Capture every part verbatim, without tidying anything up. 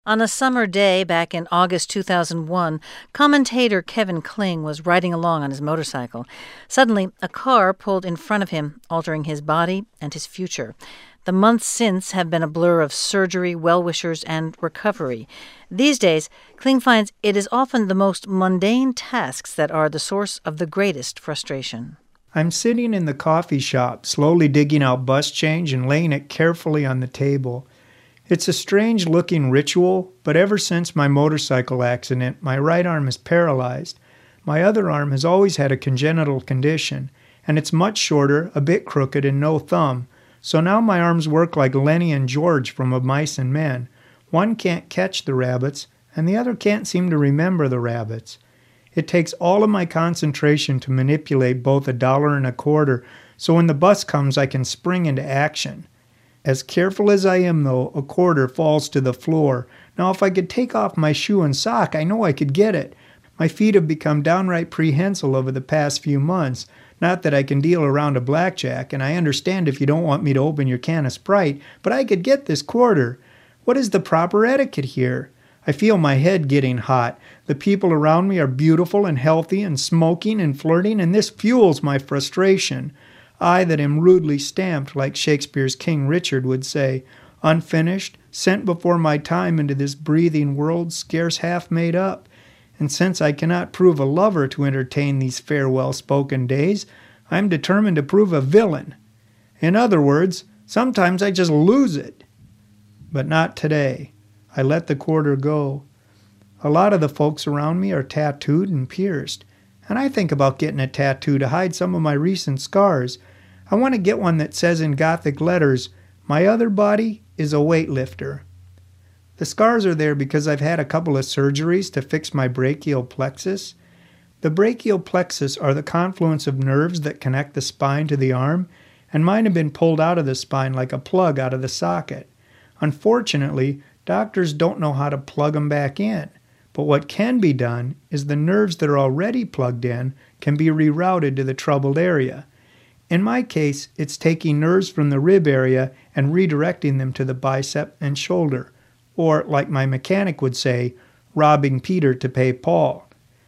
On a summer day back in August two thousand one, commentator Kevin Kling was riding along on his motorcycle. Suddenly, a car pulled in front of him, altering his body and his future. The months since have been a blur of surgery, well-wishers, and recovery. These days, Kling finds it is often the most mundane tasks that are the source of the greatest frustration. I'm sitting in the coffee shop, slowly digging out bus change and laying it carefully on the table. It's a strange-looking ritual, but ever since my motorcycle accident, my right arm is paralyzed. My other arm has always had a congenital condition, and it's much shorter, a bit crooked, and no thumb. So now my arms work like Lenny and George from Of Mice and Men. One can't catch the rabbits, and the other can't seem to remember the rabbits. It takes all of my concentration to manipulate both a dollar and a quarter, so when the bus comes I can spring into action. As careful as I am, though, a quarter falls to the floor. Now, if I could take off my shoe and sock, I know I could get it. My feet have become downright prehensile over the past few months. Not that I can deal around a blackjack, and I understand if you don't want me to open your can of Sprite, but I could get this quarter. What is the proper etiquette here? I feel my head getting hot. The people around me are beautiful and healthy and smoking and flirting, and this fuels my frustration. I that am rudely stamped, like Shakespeare's King Richard would say, unfinished, sent before my time into this breathing world scarce half made up. And since I cannot prove a lover to entertain these farewell-spoken days, I am determined to prove a villain. In other words, sometimes I just lose it. But not today. I let the quarter go. A lot of the folks around me are tattooed and pierced, and I think about getting a tattoo to hide some of my recent scars. I want to get one that says in Gothic letters, "My other body is a weightlifter." The scars are there because I've had a couple of surgeries to fix my brachial plexus. The brachial plexus are the confluence of nerves that connect the spine to the arm, and mine have been pulled out of the spine like a plug out of the socket. Unfortunately, doctors don't know how to plug them back in. But what can be done is the nerves that are already plugged in can be rerouted to the troubled area. In my case, it's taking nerves from the rib area and redirecting them to the bicep and shoulder, or, like my mechanic would say, robbing Peter to pay Paul.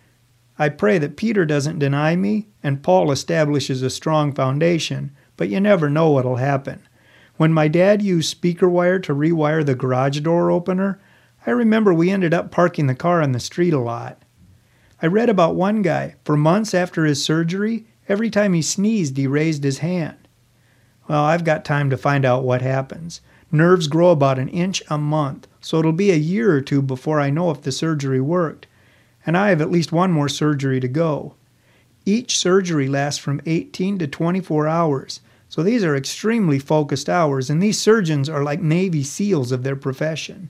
I pray that Peter doesn't deny me and Paul establishes a strong foundation, but you never know what'll happen. When my dad used speaker wire to rewire the garage door opener, I remember we ended up parking the car on the street a lot. I read about one guy, for months after his surgery, every time he sneezed he raised his hand. Well, I've got time to find out what happens. Nerves grow about an inch a month, so it'll be a year or two before I know if the surgery worked. And I have at least one more surgery to go. Each surgery lasts from eighteen to twenty-four hours, so these are extremely focused hours, and these surgeons are like Navy SEALs of their profession.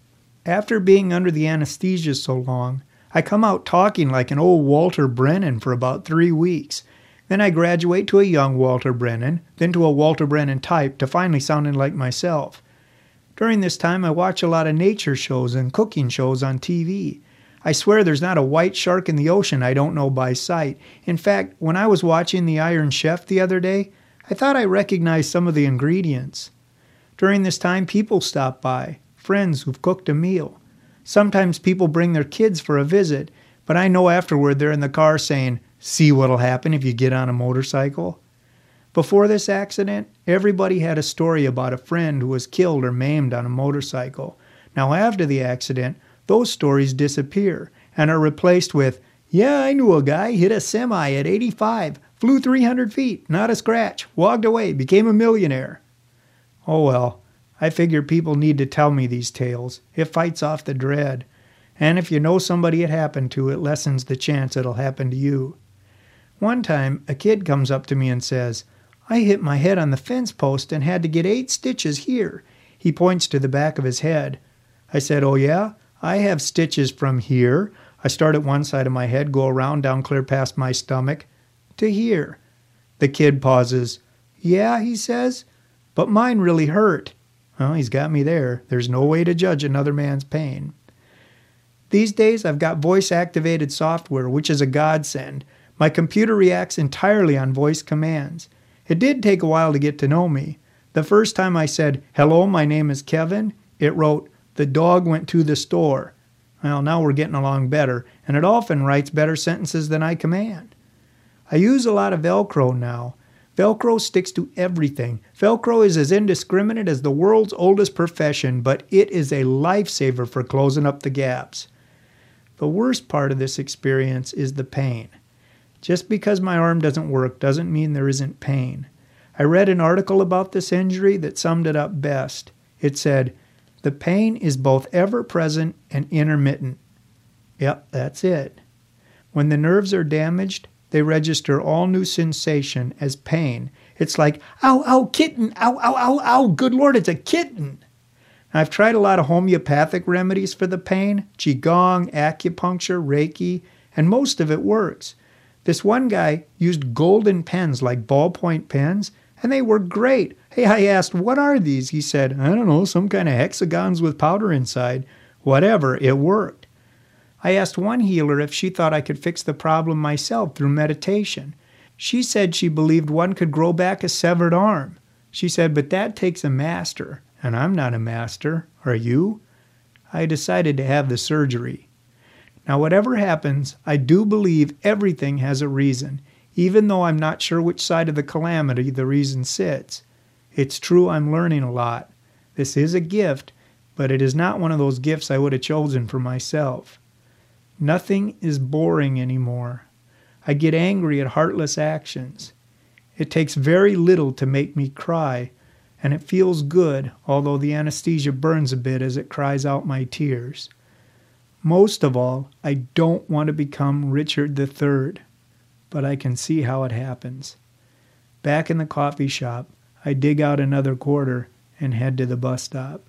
After being under the anesthesia so long, I come out talking like an old Walter Brennan for about three weeks. Then I graduate to a young Walter Brennan, then to a Walter Brennan type, to finally sounding like myself. During this time, I watch a lot of nature shows and cooking shows on T V. I swear there's not a white shark in the ocean I don't know by sight. In fact, when I was watching The Iron Chef the other day, I thought I recognized some of the ingredients. During this time, people stop by, friends who've cooked a meal. Sometimes people bring their kids for a visit, but I know afterward they're in the car saying, "See what'll happen if you get on a motorcycle?" Before this accident, everybody had a story about a friend who was killed or maimed on a motorcycle. Now after the accident, those stories disappear and are replaced with, "Yeah, I knew a guy hit a semi at eighty-five, flew three hundred feet, not a scratch, walked away, became a millionaire." Oh well, I figure people need to tell me these tales. It fights off the dread. And if you know somebody it happened to, it lessens the chance it'll happen to you. One time, a kid comes up to me and says, "I hit my head on the fence post and had to get eight stitches here." He points to the back of his head. I said, "Oh yeah? I have stitches from here." I start at one side of my head, go around, down clear past my stomach, to here. The kid pauses. "Yeah," he says, "but mine really hurt." Well, he's got me there. There's no way to judge another man's pain. These days, I've got voice-activated software, which is a godsend. My computer reacts entirely on voice commands. It did take a while to get to know me. The first time I said, "Hello, my name is Kevin," it wrote, The dog went to the store. Well, now we're getting along better, and it often writes better sentences than I command. I use a lot of Velcro now. Velcro sticks to everything. Velcro is as indiscriminate as the world's oldest profession, but it is a lifesaver for closing up the gaps. The worst part of this experience is the pain. Just because my arm doesn't work doesn't mean there isn't pain. I read an article about this injury that summed it up best. It said, "The pain is both ever-present and intermittent." Yep, that's it. When the nerves are damaged, they register all new sensation as pain. It's like, ow, ow, kitten, ow, ow, ow, ow, good Lord, it's a kitten. I've tried a lot of homeopathic remedies for the pain, Qigong, acupuncture, Reiki, and most of it works. This one guy used golden pens like ballpoint pens, and they worked great. Hey, I asked, what are these? He said, I don't know, some kind of hexagons with powder inside. Whatever, it worked. I asked one healer if she thought I could fix the problem myself through meditation. She said she believed one could grow back a severed arm. She said, but that takes a master, and I'm not a master. Are you? I decided to have the surgery. Now, whatever happens, I do believe everything has a reason, even though I'm not sure which side of the calamity the reason sits. It's true I'm learning a lot. This is a gift, but it is not one of those gifts I would have chosen for myself. Nothing is boring anymore. I get angry at heartless actions. It takes very little to make me cry, and it feels good, although the anesthesia burns a bit as it cries out my tears. Most of all, I don't want to become Richard the Third, but I can see how it happens. Back in the coffee shop, I dig out another quarter and head to the bus stop.